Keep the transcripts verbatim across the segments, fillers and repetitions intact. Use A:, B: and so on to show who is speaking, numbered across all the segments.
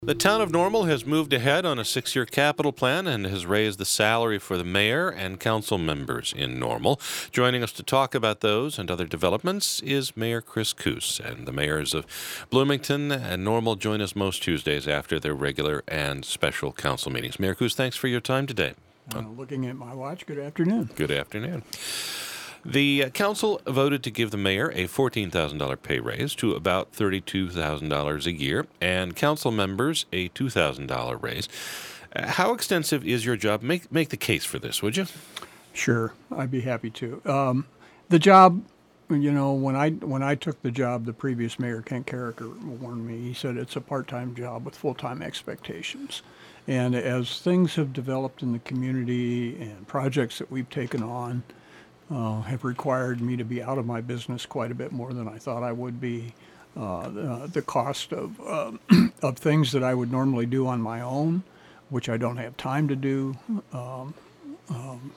A: The town of Normal has moved ahead on a six-year capital plan and has raised the salary for the mayor and council members in Normal. Joining us to talk about those and other developments is Mayor Chris Koos, and the mayors of Bloomington and Normal join us most Tuesdays after their regular and special council meetings. Mayor Koos, thanks for your time today.
B: Uh, looking at my watch, good afternoon.
A: Good afternoon. The uh, council voted to give the mayor a fourteen thousand dollars pay raise to about thirty-two thousand dollars a year, and council members a two thousand dollars raise. Uh, how extensive is your job? Make make the case for this, would you?
B: Sure, I'd be happy to. Um, the job, you know, when I when I took the job, the previous mayor, Kent Carricker, warned me. He said it's a part-time job with full-time expectations. And as things have developed in the community and projects that we've taken on, Uh, have required me to be out of my business quite a bit more than I thought I would be. Uh, the, the cost of uh, of things that I would normally do on my own, which I don't have time to do, um, um,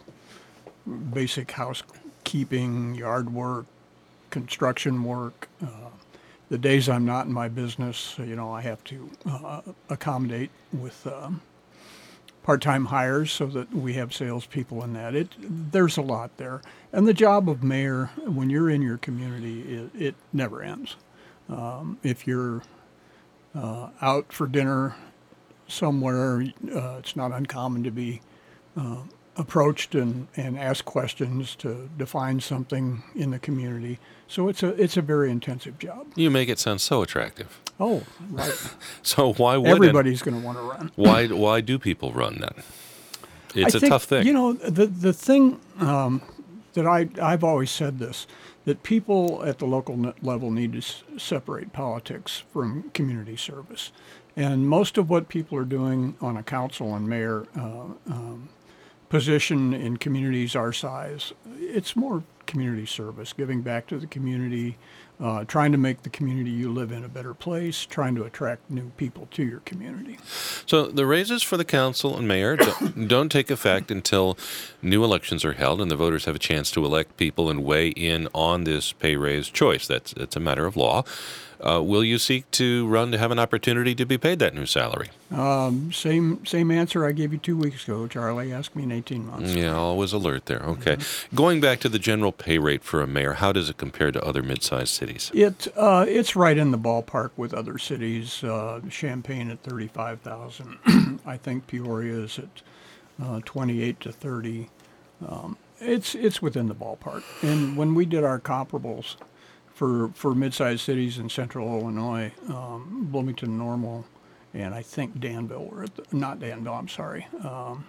B: basic housekeeping, yard work, construction work. Uh, the days I'm not in my business, you know, I have to uh, accommodate with Um, part-time hires so that we have salespeople in that. It there's a lot there, and the job of mayor, when you're in your community, it, it never ends. Um, if you're uh, out for dinner somewhere, uh, it's not uncommon to be uh, approached and, and asked questions to define something in the community. So it's a it's a very intensive job.
A: You make it sound so attractive.
B: Oh, right.
A: So why would
B: Everybody's going to want to run.
A: Why why do people run then? It's
B: I
A: a
B: think,
A: tough thing.
B: You know, the the thing um, that I I've always said this, that people at the local n- level need to s- separate politics from community service, and most of what people are doing on a council and mayor uh, um, position in communities our size, it's more community service, giving back to the community, uh, trying to make the community you live in a better place, trying to attract new people to your community.
A: So the raises for the council and mayor don't, don't take effect until new elections are held and the voters have a chance to elect people and weigh in on this pay raise choice. That's it's a matter of law. Uh, will you seek to run to have an opportunity to be paid that new salary?
B: Um, same same answer I gave you two weeks ago, Charlie. Ask me in eighteen months.
A: Yeah, always alert there. Okay. Mm-hmm. Going back to the general pay rate for a mayor, how does it compare to other mid-sized cities?
B: It uh, it's right in the ballpark with other cities. Uh, Champaign at thirty-five thousand. I think Peoria is at uh, twenty-eight to thirty. Um, it's it's within the ballpark. And when we did our comparables for for mid-sized cities in central Illinois, um, Bloomington, Normal, and I think Danville were at the, not Danville, I'm sorry. Um,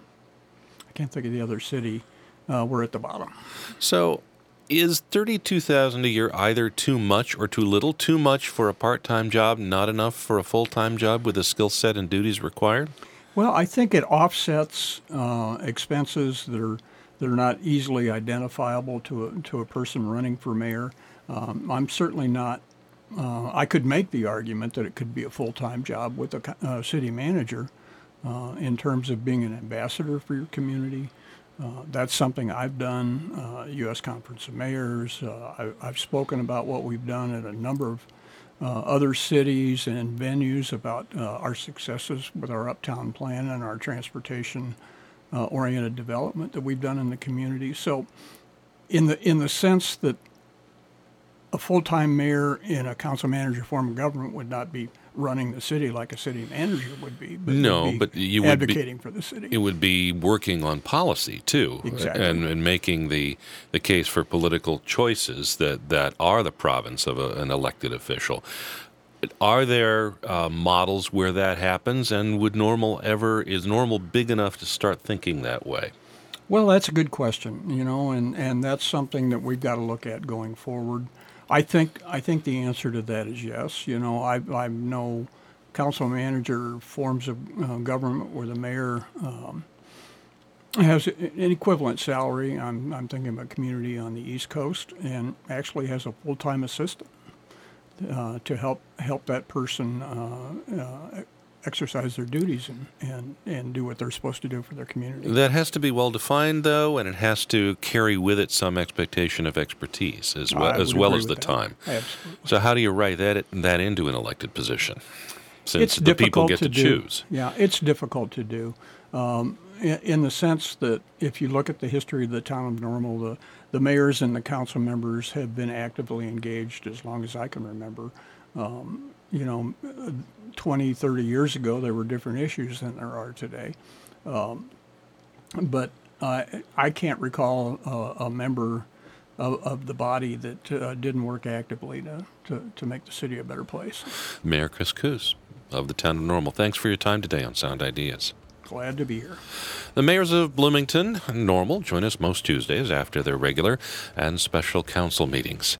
B: I can't think of the other city. Uh, we're at the bottom.
A: So is thirty-two thousand dollars a year either too much or too little? Too much for a part-time job, not enough for a full-time job with the skill set and duties required?
B: Well, I think it offsets uh, expenses that are that are not easily identifiable to a, to a person running for mayor. Um, I'm certainly not, uh, I could make the argument that it could be a full-time job with a uh, city manager uh, in terms of being an ambassador for your community. Uh, that's something I've done, uh, U S Conference of Mayors. Uh, I, I've spoken about what we've done at a number of uh, other cities and venues about uh, our successes with our Uptown Plan and our transportation-oriented uh, development that we've done in the community. So in the in the sense that a full-time mayor in a council manager form of government would not be running the city like a city manager would be. But
A: no,
B: would be
A: but you would
B: advocating
A: be,
B: for the city.
A: It would be working on policy too,
B: exactly,
A: and, and making the the case for political choices that, that are the province of a, an elected official. Are there uh, models where that happens, and would Normal ever is Normal big enough to start thinking that way?
B: Well, that's a good question, you know, and, and that's something that we've got to look at going forward. I think I think the answer to that is yes. You know, I I know council manager forms of uh, government where the mayor um, has an equivalent salary. I'm I'm thinking of a community on the East Coast, and actually has a full-time assistant uh, to help help that person uh, uh, exercise their duties and, and, and do what they're supposed to do for their community.
A: That has to be well defined, though, and it has to carry with it some expectation of expertise as well
B: I
A: as
B: would
A: well
B: agree
A: as the
B: with that.
A: time.
B: Absolutely.
A: So how do you write that that into an elected position? since
B: it's
A: the people
B: difficult
A: get to,
B: to do.
A: choose.
B: Yeah, it's difficult to do. Um, in, in the sense that if you look at the history of the town of Normal, the, the mayors and the council members have been actively engaged as long as I can remember. Um, you know, twenty, thirty years ago, there were different issues than there are today. Um, but uh, I can't recall a, a member of, of the body that uh, didn't work actively to, to, to make the city a better place.
A: Mayor Chris Coos of the town of Normal, thanks for your time today on Sound Ideas.
B: Glad to be here.
A: The mayors of Bloomington and Normal join us most Tuesdays after their regular and special council meetings.